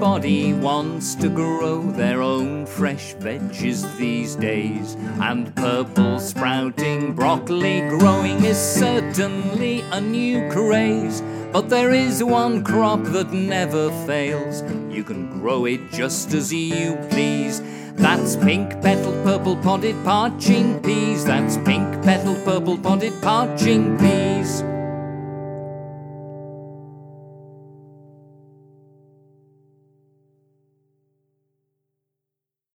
Everybody wants to grow their own fresh veggies these days, and purple sprouting broccoli growing is certainly a new craze. But there is one crop that never fails. You can grow it just as you please. That's pink-petaled, purple-podded parching peas. That's pink-petaled, purple-podded parching peas.